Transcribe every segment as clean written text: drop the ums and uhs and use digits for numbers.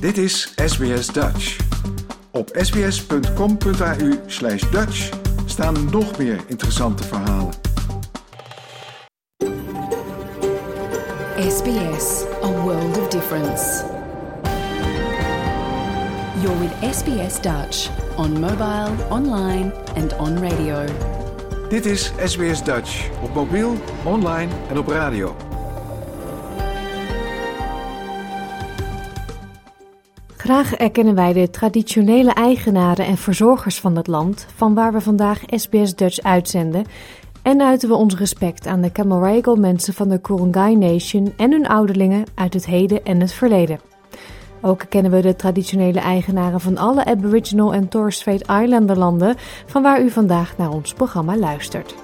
Dit is SBS Dutch. Op sbs.com.au/Dutch staan nog meer interessante verhalen. SBS, a world of difference. You're with SBS Dutch on mobile, online and on radio. Dit is SBS Dutch op mobiel, online en op radio. Graag erkennen wij de traditionele eigenaren en verzorgers van het land, van waar we vandaag SBS Dutch uitzenden, en uiten we ons respect aan de Camaragal mensen van de Ku-ring-gai Nation en hun ouderlingen uit het heden en het verleden. Ook erkennen we de traditionele eigenaren van alle Aboriginal en Torres Strait Islander landen, van waar u vandaag naar ons programma luistert.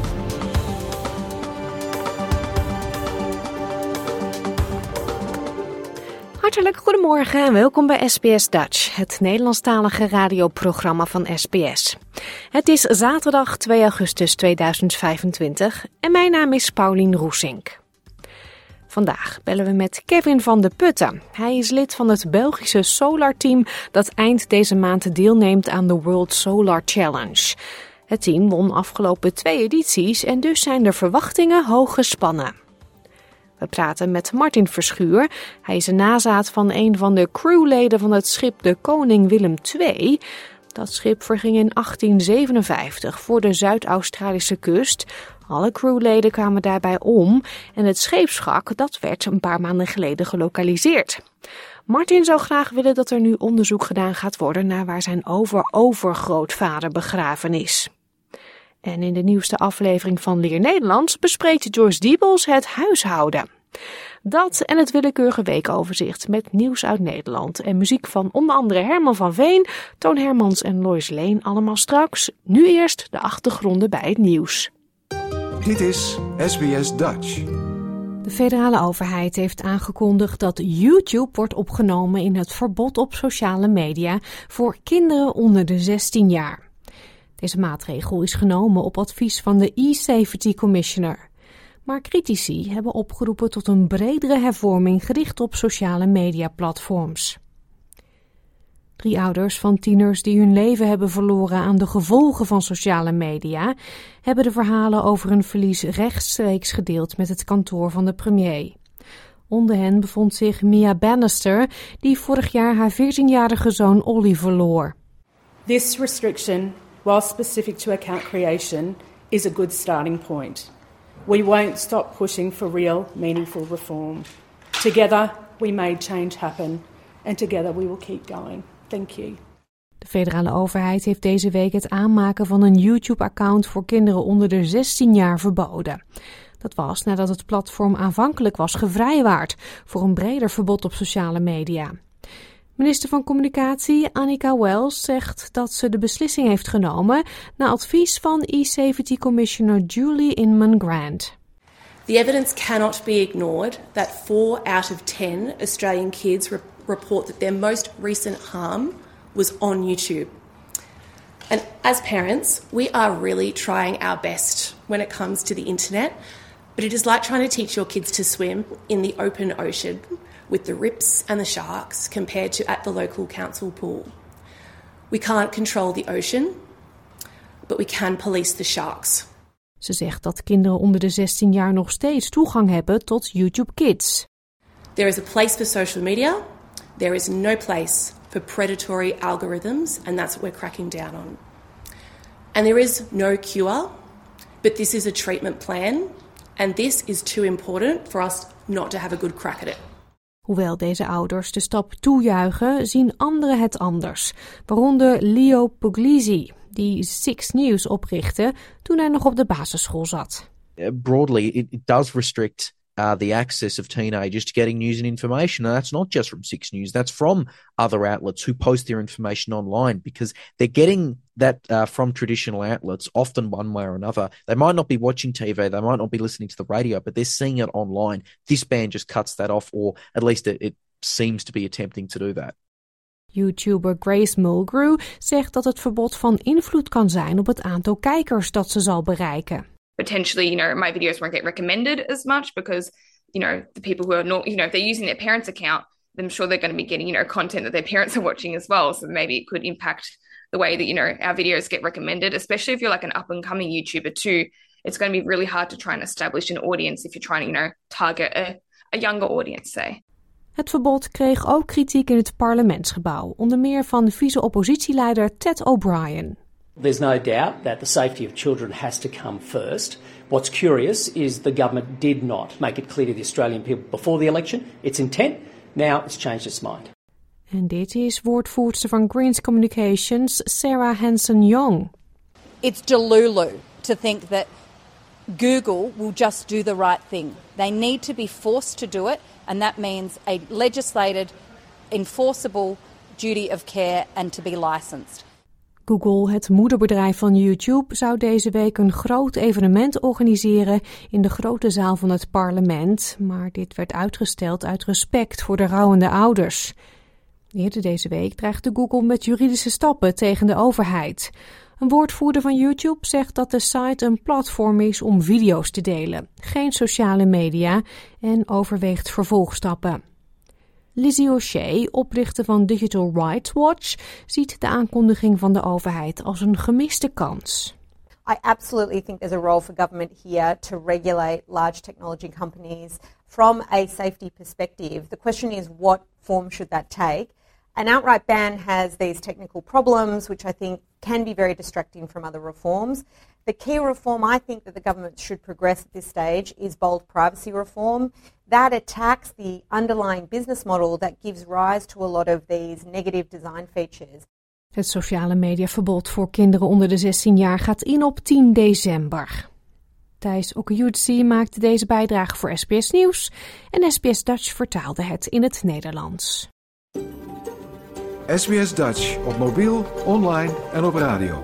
Hartelijk goedemorgen en welkom bij SBS Dutch, het Nederlandstalige radioprogramma van SBS. Het is zaterdag 2 augustus 2025 en mijn naam is Paulien Roesink. Vandaag bellen we met Kevin van de Putten. Hij is lid van het Belgische Solar-team dat eind deze maand deelneemt aan de World Solar Challenge. Het team won afgelopen 2 edities en dus zijn de verwachtingen hoog gespannen. We praten met Martin Verschuur. Hij is een nazaat van een van de crewleden van het schip de Koning Willem II. Dat schip verging in 1857 voor de Zuid-Australische kust. Alle crewleden kwamen daarbij om en het scheepswrak dat werd een paar maanden geleden gelokaliseerd. Martin zou graag willen dat er nu onderzoek gedaan gaat worden naar waar zijn overgrootvader begraven is. En in de nieuwste aflevering van Leer Nederlands bespreekt Joyce Diebels het huishouden. Dat en het willekeurige weekoverzicht met nieuws uit Nederland en muziek van onder andere Herman van Veen, Toon Hermans en Lois Leen allemaal straks. Nu eerst de achtergronden bij het nieuws. Dit is SBS Dutch. De federale overheid heeft aangekondigd dat YouTube wordt opgenomen in het verbod op sociale media voor kinderen onder de 16 jaar. Deze maatregel is genomen op advies van de E-Safety Commissioner. Maar critici hebben opgeroepen tot een bredere hervorming gericht op sociale mediaplatforms. 3 ouders van tieners die hun leven hebben verloren aan de gevolgen van sociale media hebben de verhalen over hun verlies rechtstreeks gedeeld met het kantoor van de premier. Onder hen bevond zich Mia Bannister, die vorig jaar haar 14-jarige zoon Ollie verloor. This restriction, while specific to account creation, is a good starting point. We won't stop pushing for real, meaningful reform. Together, we made change happen, and together we will keep going. Thank you. De federale overheid heeft deze week het aanmaken van een YouTube-account voor kinderen onder de 16 jaar verboden. Dat was nadat het platform aanvankelijk was gevrijwaard voor een breder verbod op sociale media. Minister van Communicatie Annika Wells zegt dat ze de beslissing heeft genomen na advies van E-Safety Commissioner Julie Inman-Grant. The evidence cannot be ignored that 4 out of 10 Australian kids report that their most recent harm was on YouTube. And as parents, we are really trying our best when it comes to the internet, but it is like trying to teach your kids to swim in the open ocean with the rips and the sharks compared to at the local council pool. We can't control the ocean, but we can police the sharks. Ze zegt dat kinderen onder de 16 jaar nog steeds toegang hebben tot YouTube Kids. There is a place for social media. There is no place for predatory algorithms, and that's what we're cracking down on. And there is no cure, but this is a treatment plan, and this is too important for us not to have a good crack at it. Hoewel deze ouders de stap toejuichen, zien anderen het anders. Waaronder Leo Puglisi, die Six News oprichtte toen hij nog op de basisschool zat. Broadly, it does restrict the access of teenagers to getting news and information. And that's not just from Six News. That's from other outlets who post their information online because they're getting that from traditional outlets, often one way or another. They might not be watching TV, they might not be listening to the radio, but they're seeing it online. This ban just cuts that off, or at least it seems to be attempting to do that. YouTuber Grace Mulgrew zegt dat het verbod van invloed kan zijn op het aantal kijkers dat ze zal bereiken. Potentially, my videos won't get recommended as much because, the people who are not, if they're using their parents' account, I'm sure they're going to be getting, content that their parents are watching as well. So maybe it could impact the way that, our videos get recommended, especially if you're like an up-and-coming YouTuber too. It's going to be really hard to try and establish an audience if you're trying to, target a younger audience, say. Het verbod kreeg ook kritiek in het parlementsgebouw, onder meer van vice-oppositieleider Ted O'Brien. There's no doubt that the safety of children has to come first. What's curious is the government did not make it clear to the Australian people before the election its intent. Now it's changed its mind. En dit is woordvoerster van Greens Communications, Sarah Hanson-Young. It's delulu to think that Google will just do the right thing. They need to be forced to do it, and that means a legislated, enforceable duty of care and to be licensed. Google, het moederbedrijf van YouTube, zou deze week een groot evenement organiseren in de grote zaal van het parlement, maar dit werd uitgesteld uit respect voor de rouwende ouders. Eerder deze week dreigde Google met juridische stappen tegen de overheid. Een woordvoerder van YouTube zegt dat de site een platform is om video's te delen, geen sociale media, en overweegt vervolgstappen. Lizzie O'Shea, oprichter van Digital Rights Watch, ziet de aankondiging van de overheid als een gemiste kans. I absolutely think there's a role for government here to regulate large technology companies from a safety perspective. The question is, what form should that take? An outright ban has these technical problems, which I think can be very distracting from other reforms. The key reform I think that the government should progress at this stage is bold privacy reform. That attacks the underlying business model that gives rise to a lot of these negative design features. Het sociale mediaverbod voor kinderen onder de 16 jaar gaat in op 10 december. Thijs Okayutsi maakte deze bijdrage voor SBS Nieuws en SBS Dutch vertaalde het in het Nederlands. SBS Dutch op mobiel, online en op radio.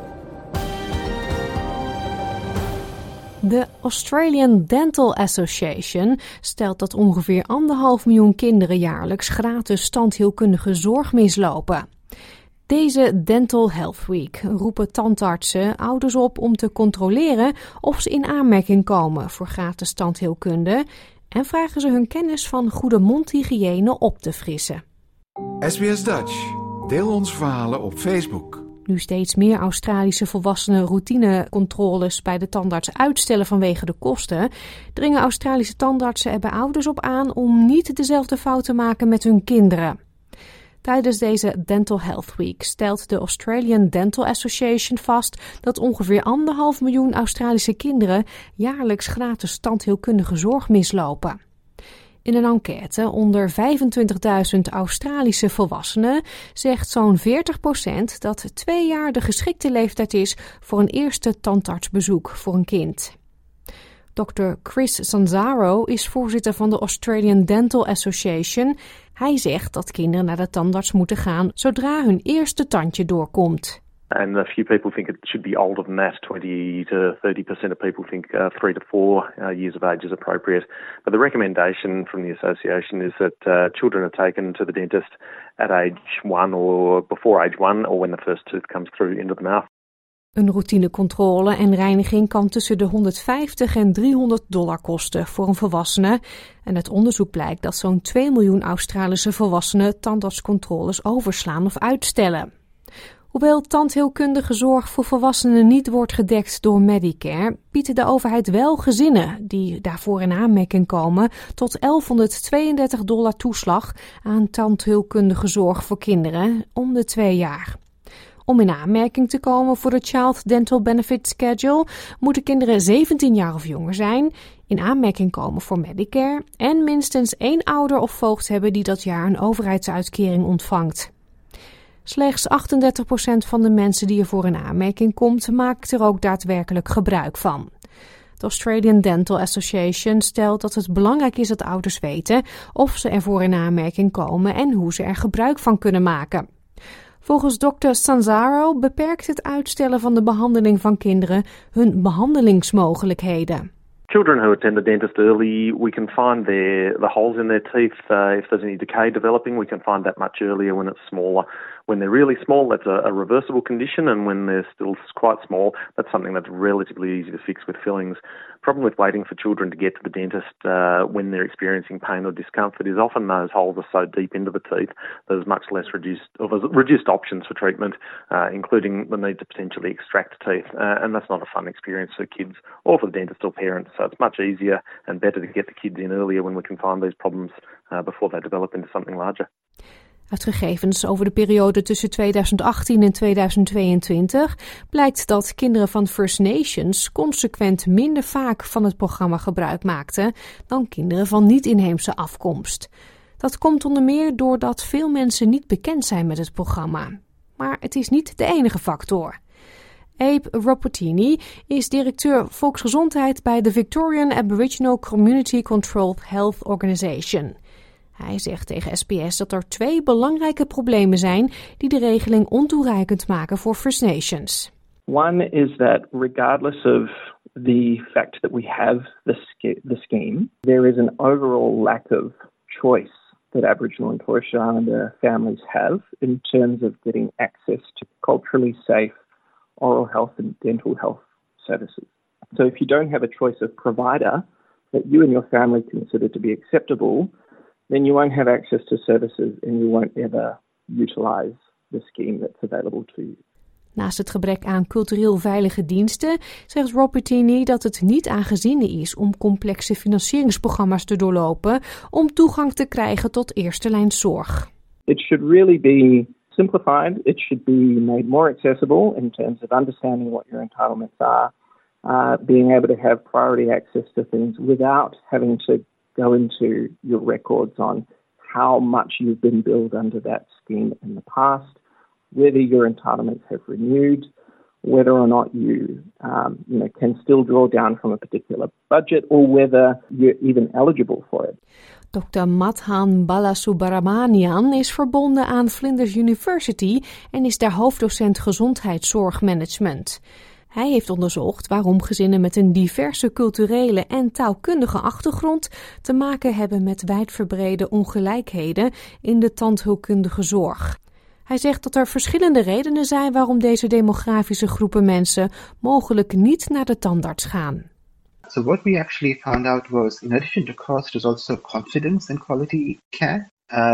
De Australian Dental Association stelt dat ongeveer 1,5 miljoen kinderen jaarlijks gratis tandheelkundige zorg mislopen. Deze Dental Health Week roepen tandartsen ouders op om te controleren of ze in aanmerking komen voor gratis tandheelkunde en vragen ze hun kennis van goede mondhygiëne op te frissen. SBS Dutch. Deel onze verhalen op Facebook. Nu steeds meer Australische volwassenen routinecontroles bij de tandarts uitstellen vanwege de kosten, dringen Australische tandartsen er bij ouders op aan om niet dezelfde fout te maken met hun kinderen. Tijdens deze Dental Health Week stelt de Australian Dental Association vast dat ongeveer 1,5 miljoen Australische kinderen jaarlijks gratis tandheelkundige zorg mislopen. In een enquête onder 25.000 Australische volwassenen zegt zo'n 40% dat 2 jaar de geschikte leeftijd is voor een eerste tandartsbezoek voor een kind. Dr. Chris Sanzaro is voorzitter van de Australian Dental Association. Hij zegt dat kinderen naar de tandarts moeten gaan zodra hun eerste tandje doorkomt. And a few people think it should be older than that. 20 to 30% of people think 3 to 4 years of age is appropriate. But the recommendation from the association is that children are taken to the dentist at age 1 or before age 1 or when the first tooth comes through into the mouth. Een routinecontrole en reiniging kan tussen de $150 en $300 kosten voor een volwassene. En uit onderzoek blijkt dat zo'n 2 miljoen Australische volwassenen tandartscontroles overslaan of uitstellen. Hoewel tandheelkundige zorg voor volwassenen niet wordt gedekt door Medicare, biedt de overheid wel gezinnen die daarvoor in aanmerking komen tot $1.132 toeslag aan tandheelkundige zorg voor kinderen om de 2 jaar. Om in aanmerking te komen voor de Child Dental Benefit Schedule moeten kinderen 17 jaar of jonger zijn, in aanmerking komen voor Medicare en minstens 1 ouder of voogd hebben die dat jaar een overheidsuitkering ontvangt. Slechts 38% van de mensen die ervoor in aanmerking komt, maakt er ook daadwerkelijk gebruik van. De Australian Dental Association stelt dat het belangrijk is dat ouders weten of ze ervoor in aanmerking komen en hoe ze er gebruik van kunnen maken. Volgens Dr. Sanzaro beperkt het uitstellen van de behandeling van kinderen hun behandelingsmogelijkheden. Children who attend the dentist early, we can find the holes in their teeth. If there's any decay developing, we can find that much earlier when it's smaller. When they're really small, that's a reversible condition, and when they're still quite small, that's something that's relatively easy to fix with fillings. Problem with waiting for children to get to the dentist when they're experiencing pain or discomfort is often those holes are so deep into the teeth there's much less reduced options for treatment, including the need to potentially extract teeth, and that's not a fun experience for kids or for the dentist or parents. So it's much easier and better to get the kids in earlier when we can find these problems before they develop into something larger. Uit gegevens over de periode tussen 2018 en 2022 blijkt dat kinderen van First Nations consequent minder vaak van het programma gebruik maakten dan kinderen van niet-inheemse afkomst. Dat komt onder meer doordat veel mensen niet bekend zijn met het programma. Maar het is niet de enige factor. Abe Rapatini is directeur volksgezondheid bij de Victorian Aboriginal Community Controlled Health Organisation. Hij zegt tegen SBS dat er 2 belangrijke problemen zijn die de regeling ontoereikend maken voor First Nations. One is that regardless of the fact that we have the scheme, there is an overall lack of choice that Aboriginal and Torres Strait Islander families have in terms of getting access to culturally safe oral health and dental health services. So if you don't have a choice of provider that you and your family consider to be acceptable, then you won't have access to services and you won't ever utilize the scheme that's available to you. Naast het gebrek aan cultureel veilige diensten zegt Rapatini dat het niet aangeziene is om complexe financieringsprogramma's te doorlopen om toegang te krijgen tot eerste lijn zorg. It should really be simplified. It should be made more accessible in terms of understanding what your entitlements are, being able to have priority access to things without having to go into your records on how much you've been billed under that scheme in the past, whether your entitlements have renewed, whether or not you can still draw down from a particular budget, or whether you're even eligible for it. Dr. Madhan Balasubramanian is verbonden aan Flinders University en is daar hoofddocent gezondheidszorgmanagement. Hij heeft onderzocht waarom gezinnen met een diverse culturele en taalkundige achtergrond te maken hebben met wijdverbrede ongelijkheden in de tandheelkundige zorg. Hij zegt dat er verschillende redenen zijn waarom deze demografische groepen mensen mogelijk niet naar de tandarts gaan. So what we actually found out was, in addition to cost, there's also confidence in quality care.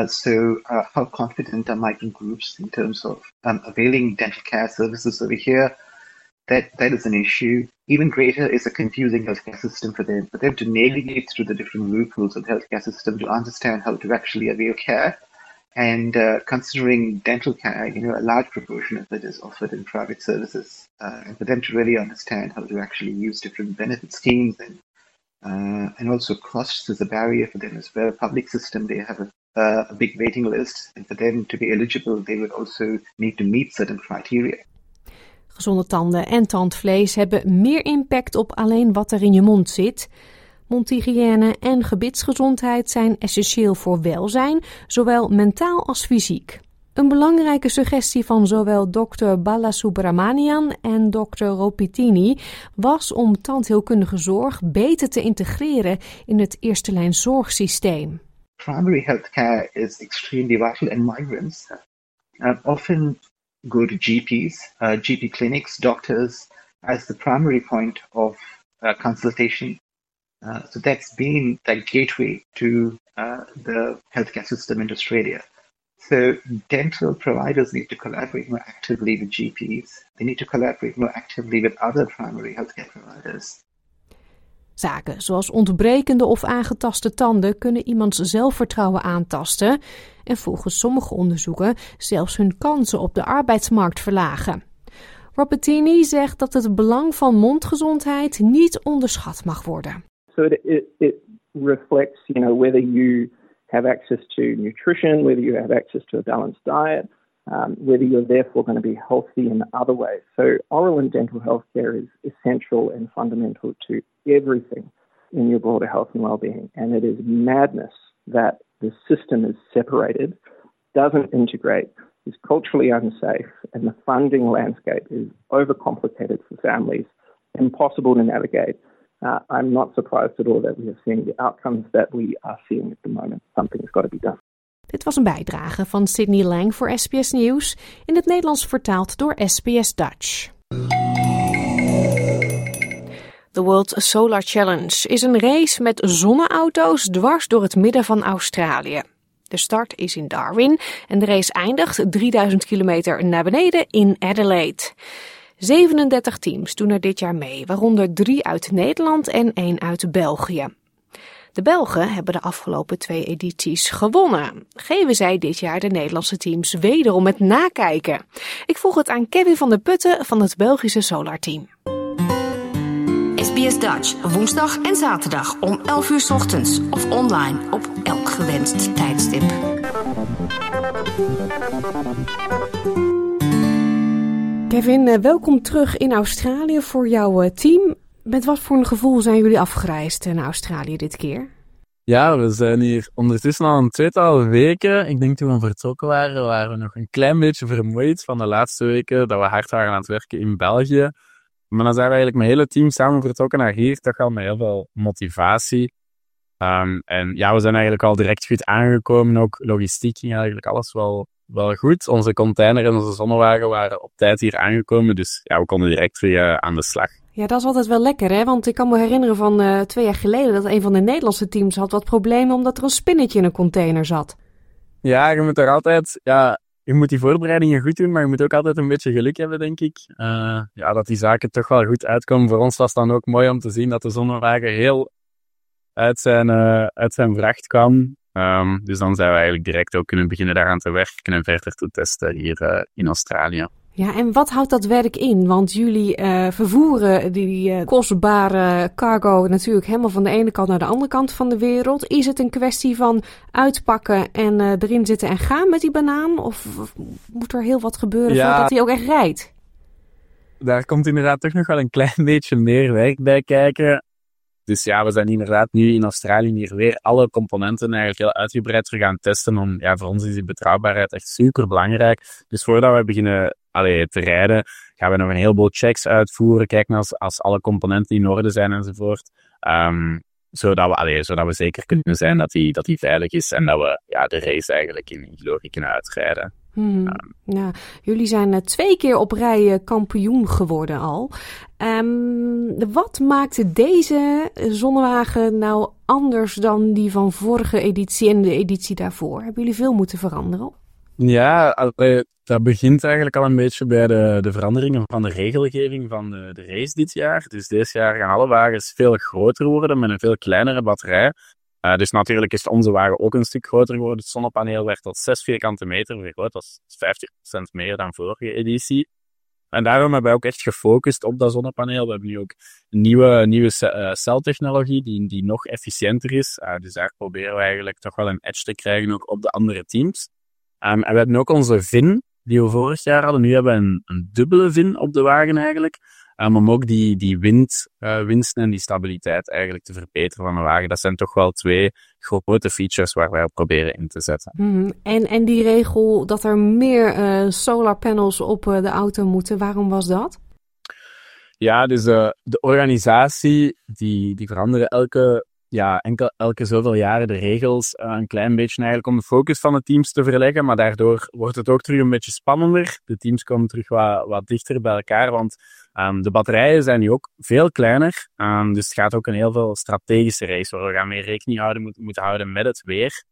How confident are migrant groups in terms of availing dental care services over here? That is an issue. Even greater is a confusing healthcare system for them to navigate through the different loopholes of the healthcare system to understand how to actually avail care. And considering dental care, a large proportion of it is offered in private services, and for them to really understand how to actually use different benefit schemes and also costs is a barrier for them as well. Public system, they have a big waiting list, and for them to be eligible, they would also need to meet certain criteria. Gezonde tanden en tandvlees hebben meer impact op alleen wat er in je mond zit. Mondhygiëne en gebitsgezondheid zijn essentieel voor welzijn, zowel mentaal als fysiek. Een belangrijke suggestie van zowel Dr. Balasubramanian en Dr. Rapatini was om tandheelkundige zorg beter te integreren in het eerste lijn zorgsysteem. Primary health care is extremely vital, and migrants often go to GPs, GP clinics, doctors as the primary point of consultation. So that's been that gateway to the healthcare system in Australia. So dental providers need to collaborate more actively with GPs. They need to collaborate more actively with other primary healthcare providers. Zaken zoals ontbrekende of aangetaste tanden kunnen iemands zelfvertrouwen aantasten en volgens sommige onderzoeken zelfs hun kansen op de arbeidsmarkt verlagen. Rapatini zegt dat het belang van mondgezondheid niet onderschat mag worden. So it reflects, whether you have access to nutrition, whether you have access to a balanced diet, whether you're therefore going to be healthy in other ways. So oral and dental health care is essential and fundamental to everything in your broader health and well-being. And it is madness that the system is separated, doesn't integrate, is culturally unsafe, and the funding landscape is overcomplicated for families, impossible to navigate. I'm not surprised at all that we are seeing the outcomes that we are seeing at the moment. Something's got to be done. Dit was een bijdrage van Sydney Lang voor SBS Nieuws, in het Nederlands vertaald door SBS Dutch. De World Solar Challenge is een race met zonneauto's dwars door het midden van Australië. De start is in Darwin en de race eindigt 3000 kilometer naar beneden in Adelaide. 37 teams doen er dit jaar mee, waaronder 3 uit Nederland en 1 uit België. De Belgen hebben de afgelopen 2 edities gewonnen. Geven zij dit jaar de Nederlandse teams wederom het nakijken? Ik vroeg het aan Kevin van der Putten van het Belgische Solar Team. SBS Dutch, woensdag en zaterdag om 11 uur 's ochtends of online op elk gewenst tijdstip. Kevin, welkom terug in Australië voor jouw team. Met wat voor een gevoel zijn jullie afgereisd naar Australië dit keer? Ja, we zijn hier ondertussen al een 2-tal weken. Ik denk toen we vertrokken waren we nog een klein beetje vermoeid van de laatste weken dat we hard waren aan het werken in België. Maar dan zijn we eigenlijk met het hele team samen vertrokken naar hier, toch al met heel veel motivatie. En ja, we zijn eigenlijk al direct goed aangekomen. Ook logistiek ging eigenlijk alles wel goed. Onze container en onze zonnewagen waren op tijd hier aangekomen. Dus ja, we konden direct weer aan de slag. Ja, dat is altijd wel lekker, hè? Want ik kan me herinneren van 2 jaar geleden dat een van de Nederlandse teams had wat problemen omdat er een spinnetje in een container zat. Ja, je moet er altijd... Ja, je moet die voorbereidingen goed doen, maar je moet ook altijd een beetje geluk hebben, denk ik. Ja, dat die zaken toch wel goed uitkomen. Voor ons was het dan ook mooi om te zien dat de zonnewagen heel uit zijn vracht kwam. Dus dan zijn we eigenlijk direct ook kunnen beginnen daaraan te werken en verder te testen hier in Australië. Ja, en wat houdt dat werk in? Want jullie vervoeren die kostbare cargo natuurlijk helemaal van de ene kant naar de andere kant van de wereld. Is het een kwestie van uitpakken en erin zitten en gaan met die banaan? Of moet er heel wat gebeuren voordat hij ook echt rijdt? Daar komt inderdaad toch nog wel een klein beetje meer werk bij kijken. Dus ja, we zijn inderdaad nu in Australië hier weer alle componenten eigenlijk heel uitgebreid terug gaan testen. Voor ons is die betrouwbaarheid echt super belangrijk. Dus voordat we beginnen te rijden, gaan we nog een heleboel checks uitvoeren. Kijken als alle componenten in orde zijn enzovoort. Zodat we zeker kunnen zijn dat die veilig is en dat we de race eigenlijk in glorie kunnen uitrijden. Ja, jullie zijn 2 keer op rij kampioen geworden al. Wat maakte deze zonnewagen nou anders dan die van vorige editie en de editie daarvoor? Hebben jullie veel moeten veranderen? Ja, dat begint eigenlijk al een beetje bij de veranderingen van de regelgeving van de race dit jaar. Dus dit jaar gaan alle wagens veel groter worden met een veel kleinere batterij. Dus natuurlijk is onze wagen ook een stuk groter geworden. Het zonnepaneel werd tot 6 vierkante meter vergroot. Dat is 50% meer dan vorige editie. En daarom hebben we ook echt gefocust op dat zonnepaneel. We hebben nu ook nieuwe celtechnologie die nog efficiënter is. Dus daar proberen we eigenlijk toch wel een edge te krijgen ook op de andere teams. En we hebben ook onze VIN, die we vorig jaar hadden. Nu hebben we een dubbele VIN op de wagen eigenlijk. Om ook die winsten en die stabiliteit eigenlijk te verbeteren van de wagen. Dat zijn toch wel 2 grote features waar wij op proberen in te zetten. En die regel dat er meer solar panels op de auto moeten, waarom was dat? Ja, dus de organisatie die veranderen elke zoveel jaren de regels een klein beetje eigenlijk om de focus van de teams te verleggen, maar daardoor wordt het ook terug een beetje spannender. De teams komen terug wat dichter bij elkaar, want de batterijen zijn nu ook veel kleiner. Dus het gaat ook een heel veel strategische race, waar we gaan meer rekening moeten houden met het weer.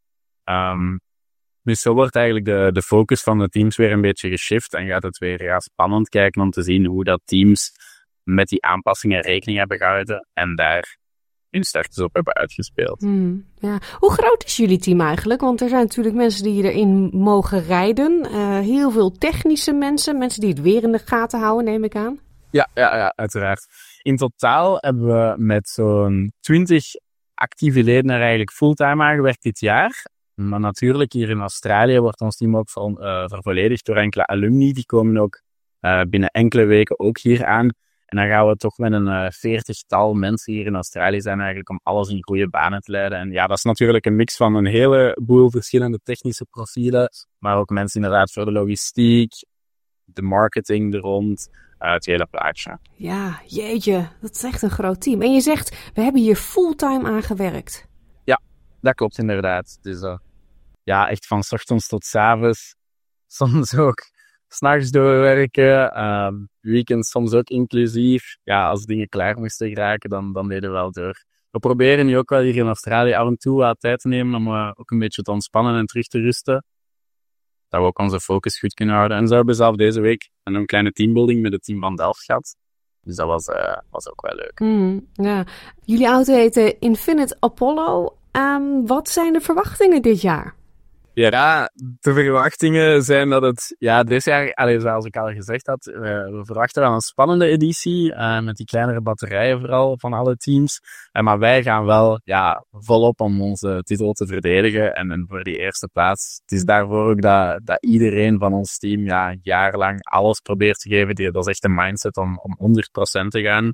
Dus zo wordt eigenlijk de focus van de teams weer een beetje geshift en gaat het weer spannend kijken om te zien hoe dat teams met die aanpassingen rekening hebben gehouden en daar hun sterktes op hebben uitgespeeld. Ja. Hoe groot is jullie team eigenlijk? Want er zijn natuurlijk mensen die erin mogen rijden. Heel veel technische mensen die het weer in de gaten houden, neem ik aan. Ja, uiteraard. In totaal hebben we met zo'n 20 actieve leden er eigenlijk fulltime aangewerkt dit jaar. Maar natuurlijk hier in Australië wordt ons team ook vervolledigd door enkele alumni. Die komen ook binnen enkele weken ook hier aan. En dan gaan we toch met een 40-tal mensen hier in Australië zijn eigenlijk om alles in goede banen te leiden. En ja, dat is natuurlijk een mix van een heleboel verschillende technische profielen. Maar ook mensen inderdaad voor de logistiek, de marketing er rond, het hele plaatje. Ja, jeetje, dat is echt een groot team. En je zegt, we hebben hier fulltime aan gewerkt. Ja, dat klopt inderdaad. Dus echt van 's ochtends tot 's avonds. Soms ook 's nachts doorwerken. Weekends soms ook inclusief. Ja, als dingen klaar moesten geraken, dan deden we wel door. We proberen nu ook wel hier in Australië af en toe wat tijd te nemen om ook een beetje te ontspannen en terug te rusten. Dat we ook onze focus goed kunnen houden. En zo hebben we zelf deze week een kleine teambuilding met het team van Delft gehad. Dus dat was ook wel leuk. Ja. Jullie auto heet Infinite Apollo. Wat zijn de verwachtingen dit jaar? Ja, de verwachtingen zijn dat het dit jaar, zoals ik al gezegd had, we verwachten wel een spannende editie, met die kleinere batterijen vooral van alle teams. Maar wij gaan wel volop om onze titel te verdedigen en voor die eerste plaats. Het is daarvoor ook dat iedereen van ons team jarenlang alles probeert te geven. Dat is echt een mindset om 100% te gaan.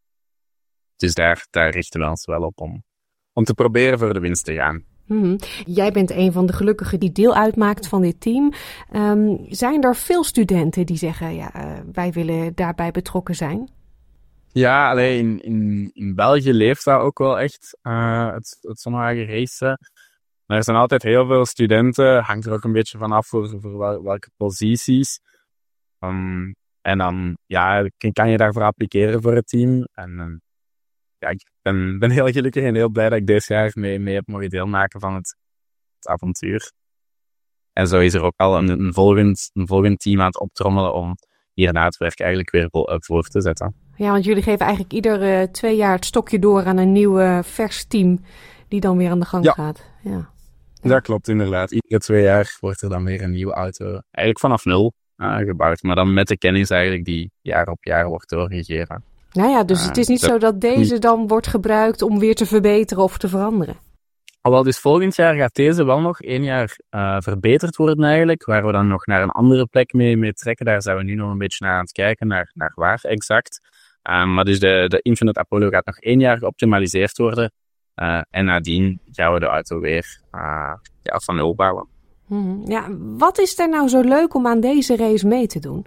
Dus daar richten we ons wel op om te proberen voor de winst te gaan. Jij bent een van de gelukkigen die deel uitmaakt van dit team. Zijn er veel studenten die zeggen, wij willen daarbij betrokken zijn? Ja, alleen in België leeft dat ook wel echt, het zonnewagen racen. Maar er zijn altijd heel veel studenten, hangt er ook een beetje vanaf voor welke posities. En dan kan je daarvoor appliceren voor het team. En ik ben heel gelukkig en heel blij dat ik dit jaar mee heb mogen deelmaken van het avontuur. En zo is er ook al een volgend team aan het optrommelen om hierna het werk eigenlijk weer voor te zetten. Ja, want jullie geven eigenlijk ieder 2 jaar het stokje door aan een nieuw vers team die dan weer aan de gang gaat. Ja. Dat klopt inderdaad. Iedere 2 jaar wordt er dan weer een nieuwe auto eigenlijk vanaf 0 gebouwd. Maar dan met de kennis eigenlijk die jaar op jaar wordt doorgegeven. Nou ja, dus het is niet zo dat deze dan wordt gebruikt om weer te verbeteren of te veranderen. Alhoewel, dus volgend jaar gaat deze wel nog 1 jaar verbeterd worden eigenlijk, waar we dan nog naar een andere plek mee trekken. Daar zijn we nu nog een beetje naar aan het kijken, naar waar exact. Maar dus de Infinite Apollo gaat nog 1 jaar geoptimaliseerd worden. En nadien gaan we de auto weer van 0 bouwen. Ja, wat is er nou zo leuk om aan deze race mee te doen?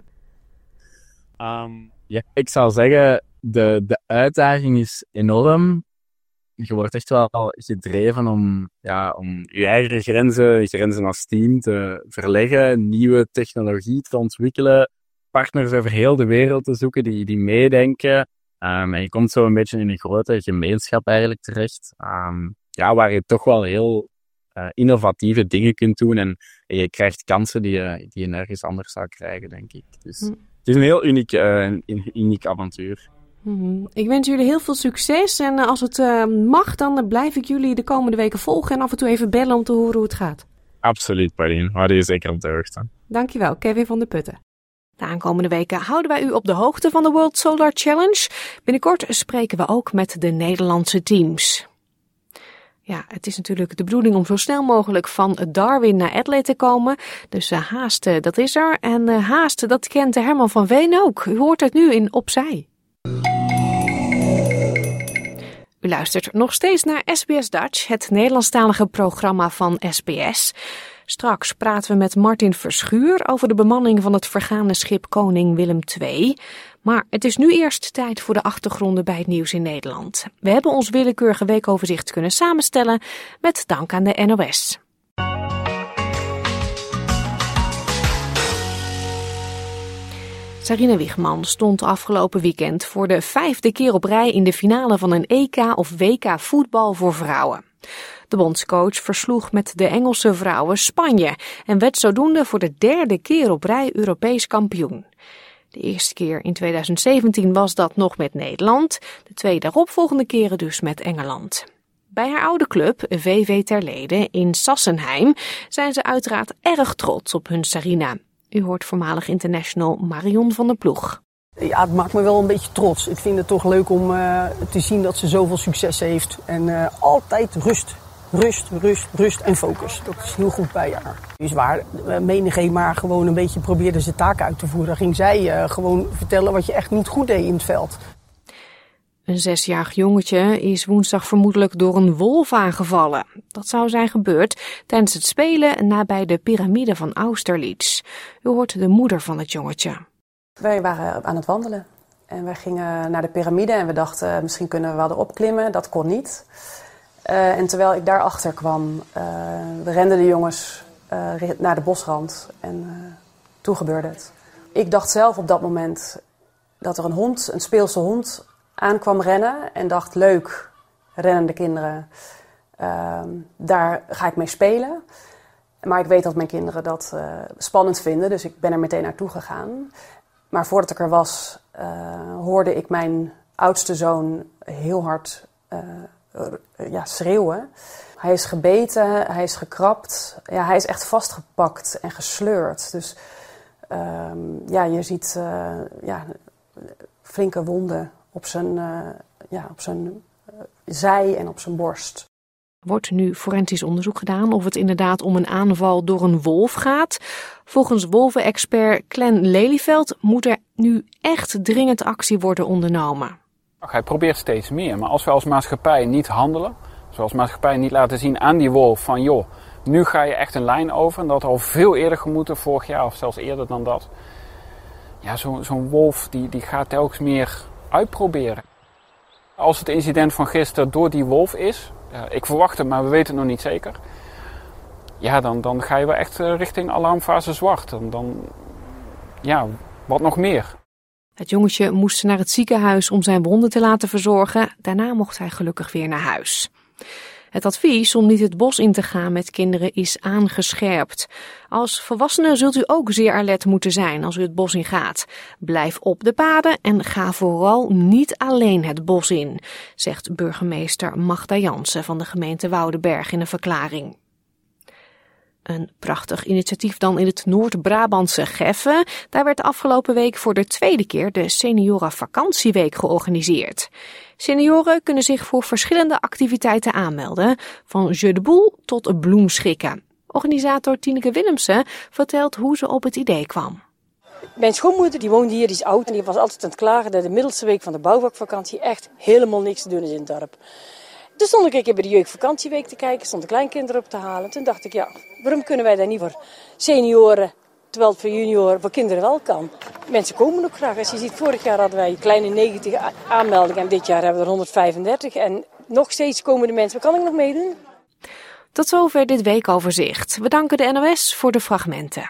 Ik zou zeggen, de uitdaging is enorm. Je wordt echt wel gedreven om je eigen grenzen als team te verleggen, nieuwe technologie te ontwikkelen, partners over heel de wereld te zoeken die meedenken. En je komt zo een beetje in een grote gemeenschap eigenlijk terecht, waar je toch wel heel innovatieve dingen kunt doen en je krijgt kansen die je nergens anders zou krijgen, denk ik. Dus het is een heel uniek avontuur. Ik wens jullie heel veel succes en als het mag, dan blijf ik jullie de komende weken volgen en af en toe even bellen om te horen hoe het gaat. Absoluut, Paulien. Hou je zeker op de hoogte. Dankjewel, Kevin van der Putten. De aankomende weken houden wij u op de hoogte van de World Solar Challenge. Binnenkort spreken we ook met de Nederlandse teams. Ja, het is natuurlijk de bedoeling om zo snel mogelijk van Darwin naar Adelaide te komen. Dus haast, dat is er. En haast, dat kent Herman van Veen ook. U hoort het nu in Opzij. U luistert nog steeds naar SBS Dutch, het Nederlandstalige programma van SBS. Straks praten we met Martin Verschuur over de bemanning van het vergane schip Koning Willem II. Maar het is nu eerst tijd voor de achtergronden bij het nieuws in Nederland. We hebben ons willekeurige weekoverzicht kunnen samenstellen met dank aan de NOS. Sarina Wiegman stond afgelopen weekend voor de 5e keer op rij in de finale van een EK of WK voetbal voor vrouwen. De bondscoach versloeg met de Engelse vrouwen Spanje en werd zodoende voor de 3e keer op rij Europees kampioen. De eerste keer in 2017 was dat nog met Nederland, de 2 daaropvolgende keren dus met Engeland. Bij haar oude club, VV Terlede in Sassenheim, zijn ze uiteraard erg trots op hun Sarina. U hoort voormalig international Marion van der Ploeg. Ja, het maakt me wel een beetje trots. Ik vind het toch leuk om te zien dat ze zoveel succes heeft. En altijd rust en focus. Dat is heel goed bij haar. Dus waar menigeen maar gewoon een beetje probeerde zijn taak uit te voeren, ging zij gewoon vertellen wat je echt niet goed deed in het veld. Een 6-jarig jongetje is woensdag vermoedelijk door een wolf aangevallen. Dat zou zijn gebeurd tijdens het spelen nabij de piramide van Austerlitz. U hoort de moeder van het jongetje. Wij waren aan het wandelen en wij gingen naar de piramide en we dachten misschien kunnen we wel erop klimmen. Dat kon niet. En terwijl ik daarachter kwam, renden de jongens naar de bosrand en toen gebeurde het. Ik dacht zelf op dat moment dat er een speelse hond aankwam rennen en dacht leuk, rennende kinderen, daar ga ik mee spelen. Maar ik weet dat mijn kinderen dat spannend vinden, dus ik ben er meteen naartoe gegaan. Maar voordat ik er was, hoorde ik mijn oudste zoon heel hard schreeuwen. Hij is gebeten, hij is gekrapt, hij is echt vastgepakt en gesleurd. Dus je ziet flinke wonden op zijn zij en op zijn borst. Er wordt nu forensisch onderzoek gedaan of het inderdaad om een aanval door een wolf gaat. Volgens wolvenexpert Glenn Lelyveld moet er nu echt dringend actie worden ondernomen. Hij probeert steeds meer, maar als we als maatschappij niet handelen, zoals maatschappij niet laten zien aan die wolf van joh, nu ga je echt een lijn over en dat al veel eerder gemoeten, vorig jaar of zelfs eerder dan dat. Ja, zo'n wolf die gaat telkens meer uitproberen. Als het incident van gisteren door die wolf is, ik verwacht het, maar we weten het nog niet zeker. Ja, dan ga je wel echt richting alarmfase zwart. Wat nog meer? Het jongetje moest naar het ziekenhuis om zijn wonden te laten verzorgen. Daarna mocht hij gelukkig weer naar huis. Het advies om niet het bos in te gaan met kinderen is aangescherpt. Als volwassene zult u ook zeer alert moeten zijn als u het bos in gaat. Blijf op de paden en ga vooral niet alleen het bos in, zegt burgemeester Magda Jansen van de gemeente Woudenberg in een verklaring. Een prachtig initiatief dan in het Noord-Brabantse Geffen. Daar werd afgelopen week voor de tweede keer de Seniorenvakantieweek georganiseerd. Senioren kunnen zich voor verschillende activiteiten aanmelden, van jeu de boule tot bloemschikken. Organisator Tineke Willemsen vertelt hoe ze op het idee kwam. Mijn schoonmoeder die woonde hier, die is oud en die was altijd aan het klagen dat de middelste week van de bouwvakvakantie echt helemaal niks te doen is in het dorp. Dus stond ik een keer bij de jeugdvakantieweek te kijken, stond de kleinkinderen op te halen. Toen dacht ik, waarom kunnen wij dat niet voor senioren, terwijl het voor junioren, voor kinderen wel kan. Mensen komen ook graag. Als je ziet, vorig jaar hadden wij kleine 90 aanmeldingen en dit jaar hebben we er 135. En nog steeds komen de mensen. Wat kan ik nog meedoen? Tot zover dit weekoverzicht. We danken de NOS voor de fragmenten.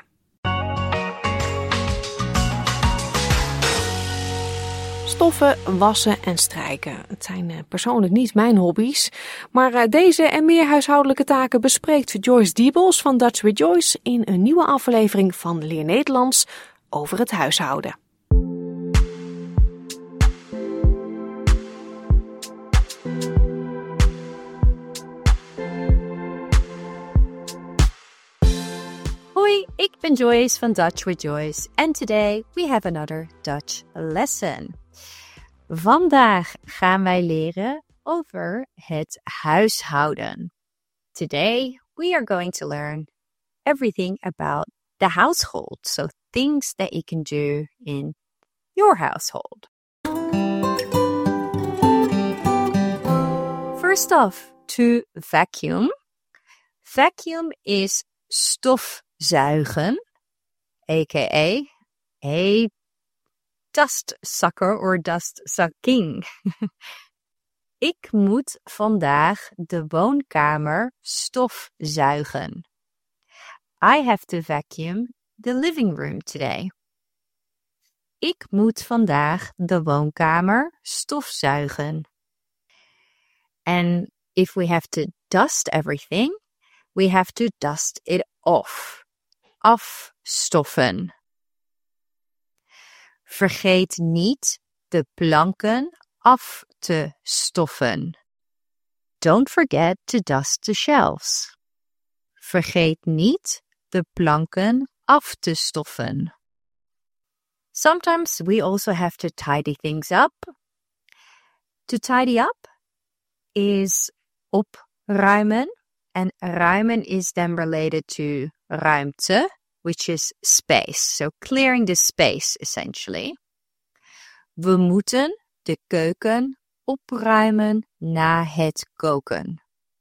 Stoffen, wassen en strijken. Het zijn persoonlijk niet mijn hobby's. Maar deze en meer huishoudelijke taken bespreekt Joyce Diebels van Dutch with Joyce in een nieuwe aflevering van Leer Nederlands over het huishouden. Hoi, ik ben Joyce van Dutch with Joyce and today we have another Dutch lesson. Vandaag gaan wij leren over het huishouden. Today we are going to learn everything about the household, so things that you can do in your household. First off, to vacuum. Vacuum is stofzuigen, aka a dust sucker or dust sucking. Ik moet vandaag de woonkamer stofzuigen. I have to vacuum the living room today. Ik moet vandaag de woonkamer stofzuigen. And if we have to dust everything, we have to dust it off. Afstoffen. Vergeet niet de planken af te stoffen. Don't forget to dust the shelves. Vergeet niet de planken af te stoffen. Sometimes we also have to tidy things up. To tidy up is opruimen. And ruimen is then related to ruimte, which is space. So clearing the space, essentially. We moeten de keuken opruimen na het koken.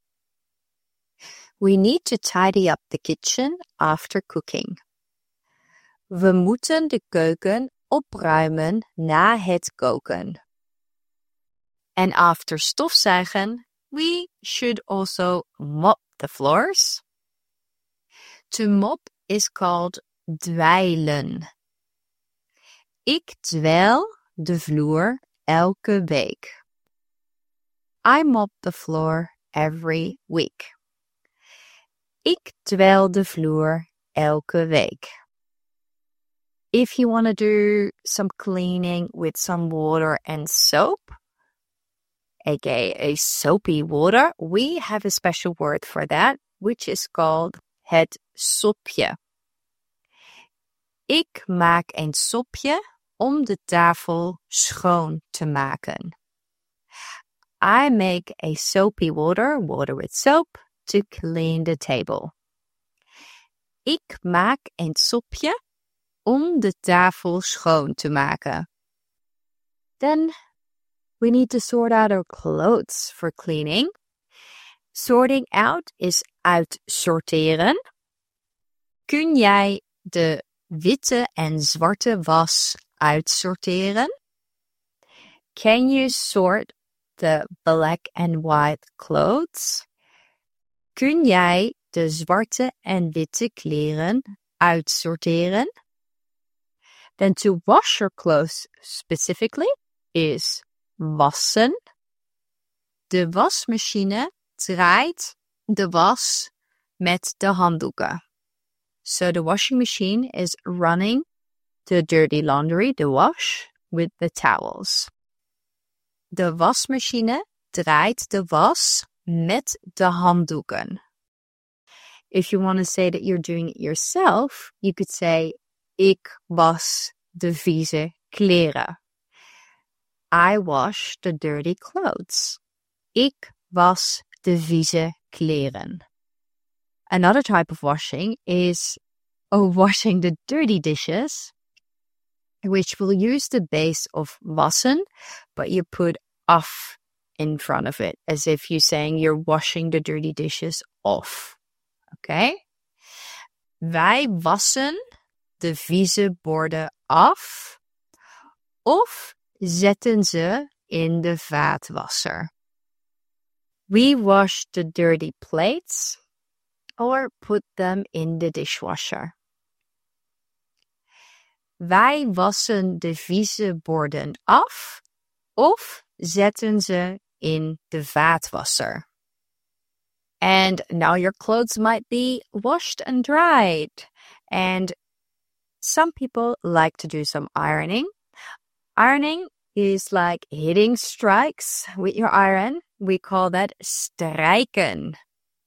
We need to tidy up the kitchen after cooking. We moeten de keuken opruimen na het koken. And after stofzuigen, we should also mop the floors. To mop is called dweilen. Ik dweil de vloer elke week. I mop the floor every week. Ik dweil de vloer elke week. If you want to do some cleaning with some water and soap, aka soapy water, we have a special word for that, which is called het sopje. Ik maak een sopje om de tafel schoon te maken. I make a soapy water with soap, to clean the table. Ik maak een sopje om de tafel schoon te maken. Then we need to sort out our clothes for cleaning. Sorting out is uitsorteren. Kun jij de witte en zwarte was uitsorteren? Can you sort the black and white clothes? Kun jij de zwarte en witte kleren uitsorteren? Then to wash your clothes specifically is wassen. De wasmachine draait de was met de handdoeken. So the washing machine is running the dirty laundry, the wash, with the towels. De wasmachine draait de was met de handdoeken. If you want to say that you're doing it yourself, you could say, ik was de vieze kleren. I wash the dirty clothes. Ik was de vieze kleren. Another type of washing is washing the dirty dishes, which will use the base of wassen, but you put af in front of it, as if you're saying you're washing the dirty dishes off. Okay? Wij wassen de vieze borden af of zetten ze in de vaatwasser. We wash the dirty plates or put them in the dishwasher. Wij wassen de vieze borden af of zetten ze in de vaatwasser. And now your clothes might be washed and dried. And some people like to do some ironing. Ironing is like hitting strikes with your iron. We call that strijken.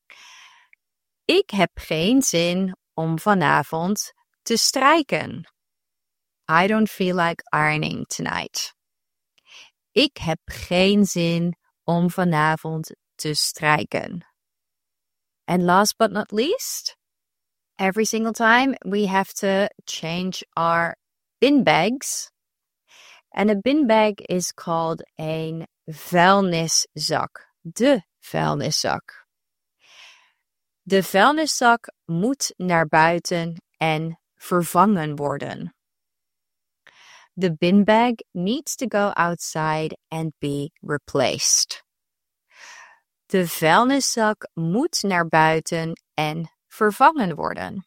Ik heb geen zin om vanavond te strijken. I don't feel like ironing tonight. Ik heb geen zin om vanavond te strijken. And last but not least, every single time we have to change our bin bags. And a bin bag is called een vuilniszak. De vuilniszak. De vuilniszak moet naar buiten en vervangen worden. The bin bag needs to go outside and be replaced. De vuilniszak moet naar buiten en vervangen worden.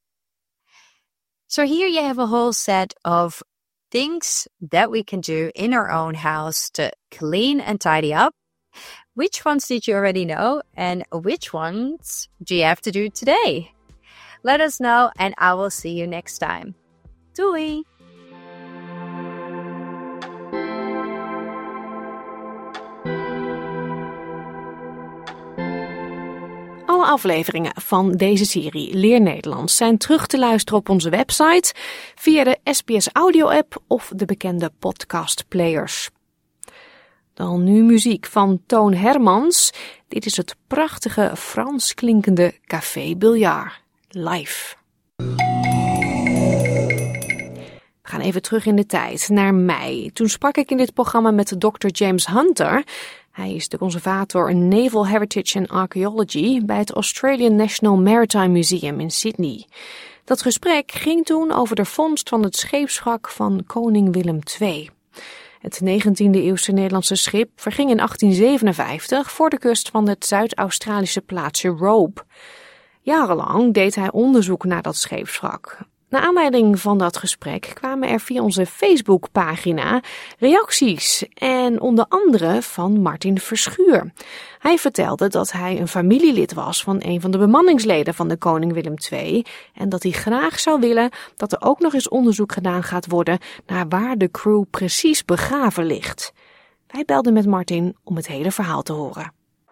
So here you have a whole set of things that we can do in our own house to clean and tidy up. Which ones did you already know and which ones do you have to do today? Let us know and I will see you next time. Doei! Alle afleveringen van deze serie Leer Nederlands zijn terug te luisteren op onze website, via de SBS Audio-app of de bekende podcastplayers. Dan nu muziek van Toon Hermans. Dit is het prachtige Frans klinkende Café Biljart live. We gaan even terug in de tijd, naar mei. Toen sprak ik in dit programma met Dr. James Hunter. Hij is de conservator in Naval Heritage and Archaeology bij het Australian National Maritime Museum in Sydney. Dat gesprek ging toen over de vondst van het scheepswrak van koning Willem II. Het 19e-eeuwse Nederlandse schip verging in 1857 voor de kust van het Zuid-Australische plaatsje Robe. Jarenlang deed hij onderzoek naar dat scheepswrak. Naar aanleiding van dat gesprek kwamen er via onze Facebookpagina reacties en onder andere van Martin Verschuur. Hij vertelde dat hij een familielid was van een van de bemanningsleden van de koning Willem II en dat hij graag zou willen dat er ook nog eens onderzoek gedaan gaat worden naar waar de crew precies begraven ligt. Wij belden met Martin om het hele verhaal te horen.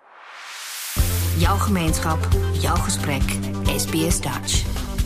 Jouw gemeenschap, jouw gesprek, SBS Dutch.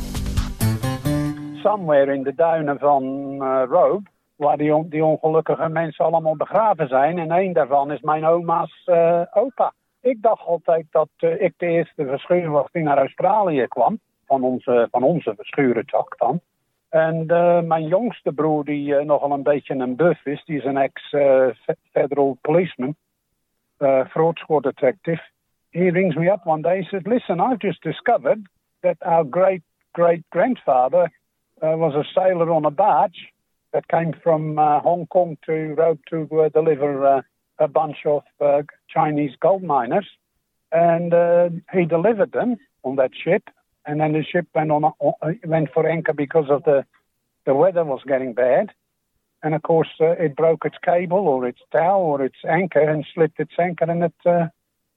Somewhere in de duinen van Robe, waar die ongelukkige mensen allemaal begraven zijn. En één daarvan is mijn oma's opa. Ik dacht altijd dat ik de eerste Verschuur was die naar Australië kwam. Van onze Verschurentak dan. En mijn jongste broer, die nogal een beetje een buff is, die is een ex-federal policeman, fraud squad detective. He rings me up one day and says, listen, I've just discovered that our great-great-grandfather was a sailor on a barge that came from Hong Kong to Robe to deliver a bunch of Chinese gold miners. And he delivered them on that ship. And then the ship went for anchor because of the weather was getting bad. And of course, it broke its cable or its tow or its anchor and slipped its anchor. And it,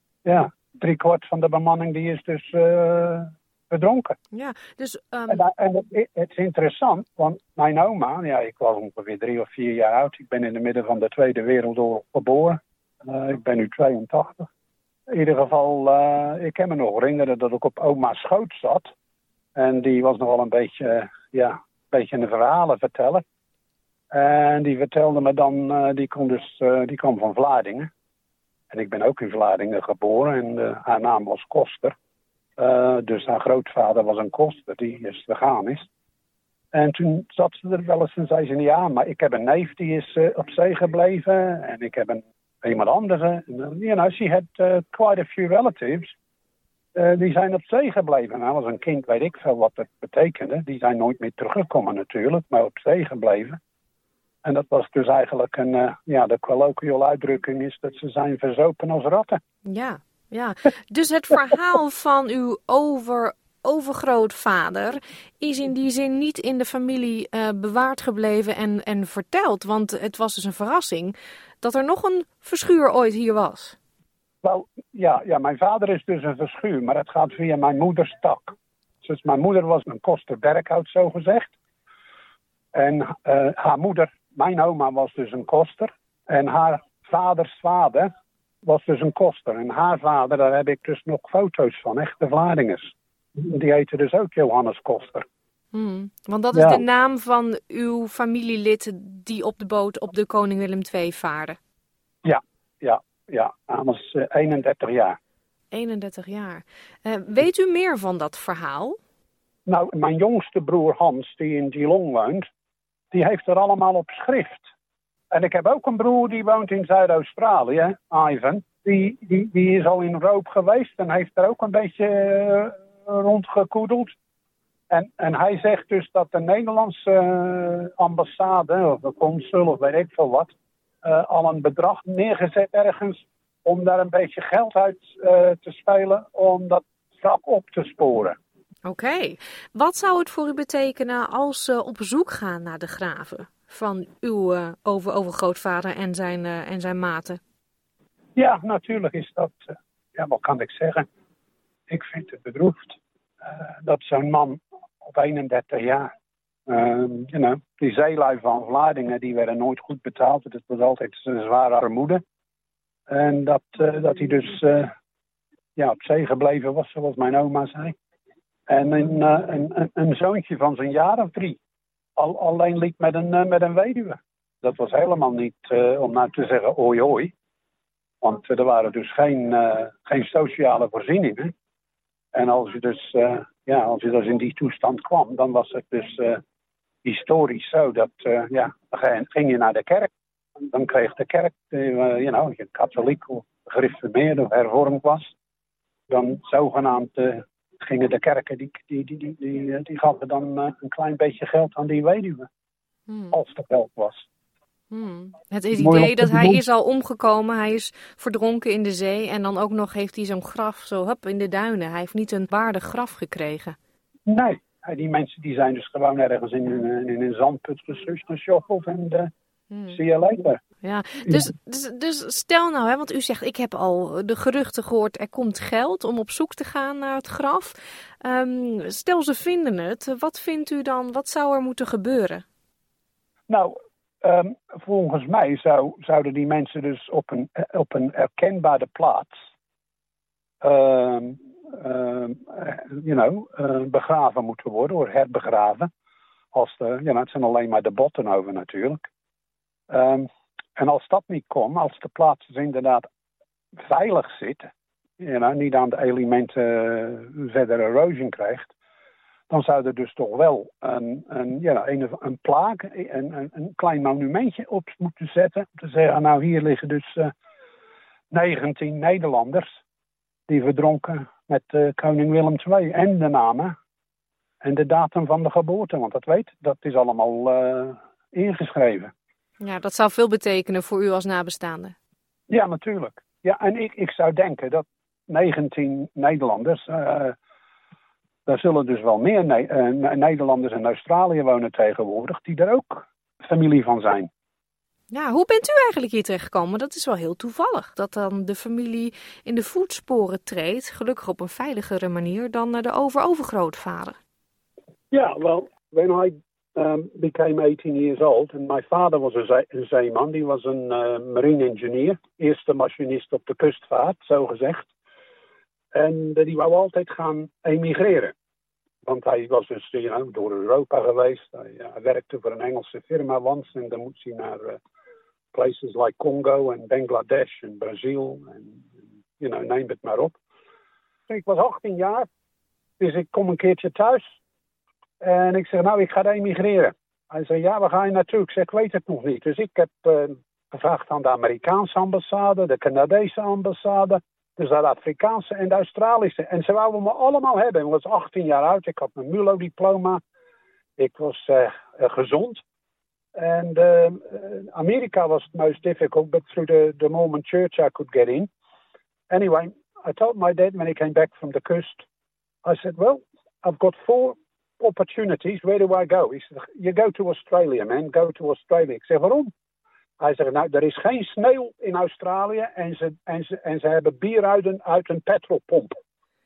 3/4 van de bemanning die is dus verdronken. Ja, dus... En het is interessant, want mijn oma, ik was ongeveer 3 of 4 jaar oud. Ik ben in het midden van de Tweede Wereldoorlog geboren. Ik ben nu 82. In ieder geval, ik kan me nog herinneren dat ik op oma's schoot zat. En die was nogal een beetje een verhalen vertellen. En die vertelde me dan, die kwam van Vlaardingen. En ik ben ook in Vlaardingen geboren en haar naam was Koster. Dus haar grootvader was een koster die is vergaan is. En toen zat ze er wel eens en zei ze, ja, maar ik heb een neef die is op zee gebleven. En ik heb iemand andere. She had quite a few relatives. Die zijn op zee gebleven. Nou, als een kind weet ik veel wat dat betekende. Die zijn nooit meer teruggekomen natuurlijk, maar op zee gebleven. En dat was dus eigenlijk de colloquial uitdrukking is dat ze zijn verzopen als ratten. Ja. Dus het verhaal van uw overgrootvader is in die zin niet in de familie bewaard gebleven en verteld. Want het was dus een verrassing dat er nog een Verschuur ooit hier was. Wel, ja, mijn vader is dus een Verschuur, maar het gaat via mijn moeders tak. Dus mijn moeder was een koster Berkhout, zo gezegd. En haar moeder, mijn oma, was dus een koster. En haar vaders vader was dus een koster. En haar vader, daar heb ik dus nog foto's van, echte Vlaardingers. Die heette dus ook Johannes Koster. Want dat is de naam van uw familielid die op de boot op de Koning Willem II vaarde. Ja, hij was 31 jaar. 31 jaar. Weet u meer van dat verhaal? Nou, mijn jongste broer Hans, die in Geelong woont, die heeft er allemaal op schrift. En ik heb ook een broer die woont in Zuid-Australië, Ivan. Die is al in Robe geweest en heeft er ook een beetje rondgekoedeld. En hij zegt dus dat de Nederlandse ambassade, of de consul of weet ik veel wat, al een bedrag neergezet ergens om daar een beetje geld uit te spelen om dat wrak op te sporen. Oké. Wat zou het voor u betekenen als ze op zoek gaan naar de graven van uw overgrootvader en zijn maten? Ja, natuurlijk is dat, wat kan ik zeggen? Ik vind het bedroefd dat zo'n man op 31 jaar, die zeelui van Vlaardingen, die werden nooit goed betaald. Het was altijd een zware armoede. En dat hij dus op zee gebleven was, zoals mijn oma zei. En een zoontje van zijn jaar of 3 alleen liep met een weduwe. Dat was helemaal niet om nou te zeggen ooi ooi. Want er waren dus geen sociale voorzieningen. En als je dus in die toestand kwam, dan was het dus historisch zo dat, dan ging je naar de kerk. Dan kreeg de kerk, je katholiek of gereformeerd of hervormd was. Dan zogenaamd gingen de kerken, die gaven dan een klein beetje geld aan die weduwe. Als er geld was. Het idee dat hij is al omgekomen, hij is verdronken in de zee en dan ook nog heeft hij zo'n graf zo in de duinen. Hij heeft niet een waardig graf gekregen. Nee, die mensen die zijn dus gewoon ergens in een zandput geschoffeld en zie je later. Ja, dus stel nou, want u zegt ik heb al de geruchten gehoord, er komt geld om op zoek te gaan naar het graf. Stel ze vinden het, wat vindt u dan, wat zou er moeten gebeuren? Nou, volgens mij zouden die mensen dus op een herkenbare plaats begraven moeten worden, of herbegraven. Het zijn alleen maar de botten over natuurlijk. En als dat niet kon, als de plaats dus inderdaad veilig zit, niet aan de elementen verder erosion krijgt, dan zou er dus toch wel een plaak, een klein monumentje op moeten zetten. Om te zeggen, nou hier liggen dus 19 Nederlanders die verdronken met koning Willem II. En de namen en de datum van de geboorte. Want dat is allemaal ingeschreven. Ja, dat zou veel betekenen voor u als nabestaande. Ja, natuurlijk. Ja, en ik zou denken dat 19 Nederlanders... Daar zullen dus wel meer Nederlanders in Australië wonen tegenwoordig, die er ook familie van zijn. Ja, hoe bent u eigenlijk hier terechtgekomen? Dat is wel heel toevallig, dat dan de familie in de voetsporen treedt, gelukkig op een veiligere manier dan de overgrootvader. Ja, well, when I became 18 years old, and my father was een zeeman, die was een marine engineer, eerste machinist op de kustvaart, zo gezegd. En die wou altijd gaan emigreren. Want hij was dus door Europa geweest. Hij werkte voor een Engelse firma once. En dan moest hij naar places like Congo en Bangladesh en Brazil. En neem het maar op. Ik was 18 jaar. Dus ik kom een keertje thuis. En ik zeg, ik ga emigreren. Hij zei, ja, waar ga je naartoe? Ik zeg, ik weet het nog niet. Dus ik heb gevraagd aan de Amerikaanse ambassade, de Canadese ambassade, de Zuid-Afrikaanse en de Australische. En ze wouden me allemaal hebben. Ik was 18 jaar oud. Ik had mijn MULO-diploma. Ik was gezond. En Amerika was the most difficult, but through the Mormon church I could get in. Anyway, I told my dad when he came back from the coast, I said, well, I've got 4 opportunities. Where do I go? He said, you go to Australia, man. Go to Australia. Ik zeg, waarom? Hij zegt, er is geen sneeuw in Australië en ze hebben bier uit een petrolpomp.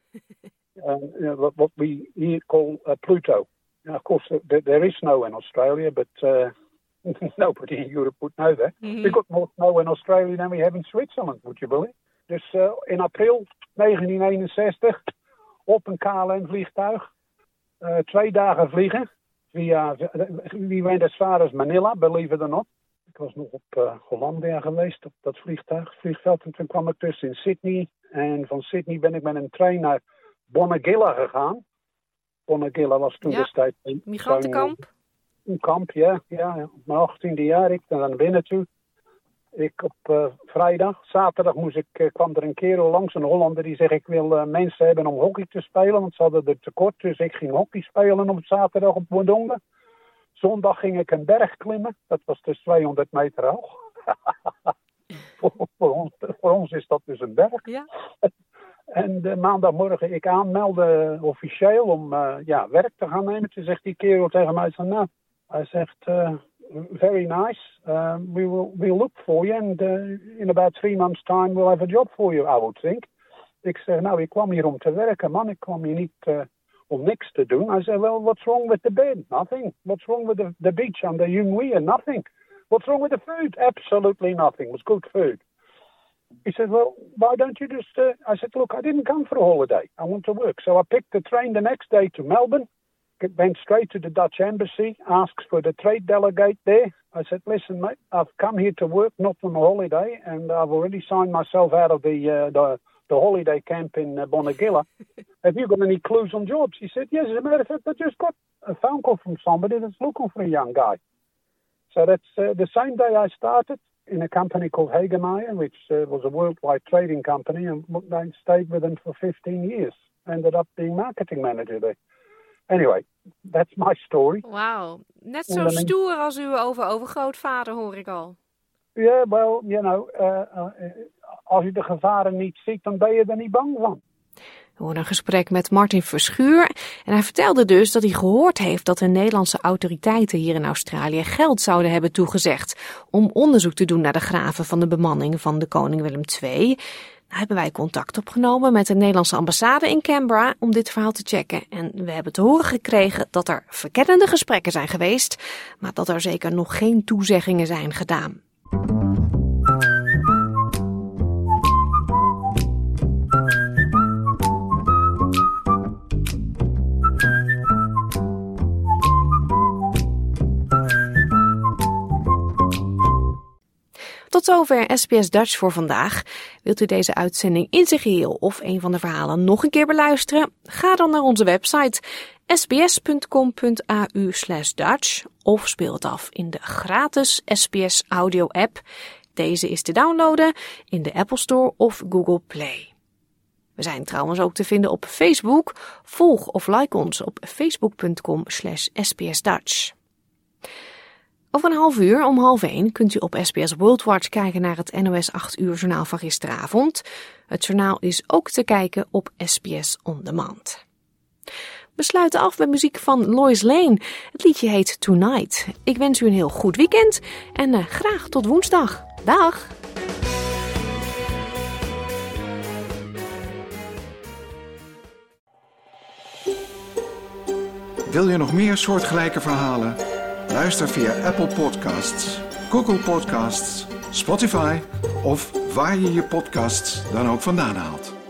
What we here call Pluto. Of course, there is snow in Australia, but nobody in Europe would know that. We've got more snow in Australia than we have in Switzerland, would you believe? Dus in april 1961 op een KLM-vliegtuig. 2 dagen vliegen. We went as far as Manila, believe it or not. Ik was nog op Hollandia geweest, op dat vliegveld. En toen kwam ik dus in Sydney. En van Sydney ben ik met een trein naar Bonegilla gegaan. Bonegilla was toen destijds een migrantenkamp. Een kamp, ja. Op mijn 18e jaar, ik naar binnen toe. Ik op vrijdag, zaterdag kwam er een kerel langs, een Hollander, die zegt, ik wil mensen hebben om hockey te spelen. Want ze hadden er tekort, dus ik ging hockey spelen op zaterdag op Wodonga. Zondag ging ik een berg klimmen. Dat was dus 200 meter hoog. voor ons is dat dus een berg. Ja. En de maandagmorgen ik aanmeldde officieel om werk te gaan nemen. Toen zegt die kerel tegen mij van, hij zegt, very nice. We'll look for you and in about 3 months time we'll have a job for you, I would think. Ik zeg, ik kwam hier om te werken, man. Ik kwam hier niet om niks te doen. I said, well, what's wrong with the bed? Nothing. What's wrong with the beach on the Jungweer? Nothing. What's wrong with the food? Absolutely nothing. It was good food. He said, well, why don't you just... I said, look, I didn't come for a holiday. I want to work. So I picked the train the next day to Melbourne. Went straight to the Dutch embassy, asked for the trade delegate there. I said, listen, mate, I've come here to work, not on a holiday, and I've already signed myself out of the holiday camp in Bonegilla. Have you got any clues on jobs? He said, yes, as a matter of fact, I just got a phone call from somebody that's looking for a young guy. So that's the same day I started in a company called Hagemeyer, which was a worldwide trading company, and I stayed with them for 15 years. Ended up being marketing manager there. Anyway, that's my story. Wauw, net zo stoer als uw overgrootvader, hoor ik al. Yeah, well, you know, als je de gevaren niet ziet, dan ben je er niet bang van. We hoorden een gesprek met Martin Verschuur en hij vertelde dus dat hij gehoord heeft dat de Nederlandse autoriteiten hier in Australië geld zouden hebben toegezegd om onderzoek te doen naar de graven van de bemanning van de Koning Willem II. Nou hebben wij contact opgenomen met de Nederlandse ambassade in Canberra om dit verhaal te checken. En we hebben te horen gekregen dat er verkennende gesprekken zijn geweest, maar dat er zeker nog geen toezeggingen zijn gedaan. Tot zover SBS Dutch voor vandaag. Wilt u deze uitzending in zijn geheel of een van de verhalen nog een keer beluisteren? Ga dan naar onze website sbs.com.au/Dutch of speel het af in de gratis SBS Audio app. Deze is te downloaden in de Apple Store of Google Play. We zijn trouwens ook te vinden op Facebook. Volg of like ons op facebook.com/SBSDutch. Over een half uur, om 12:30, kunt u op SBS World Watch kijken naar het NOS 8 uur journaal van gisteravond. Het journaal is ook te kijken op SBS On Demand. We sluiten af met muziek van Lois Lane. Het liedje heet Tonight. Ik wens u een heel goed weekend en graag tot woensdag. Dag! Wil je nog meer soortgelijke verhalen? Luister via Apple Podcasts, Google Podcasts, Spotify of waar je je podcasts dan ook vandaan haalt.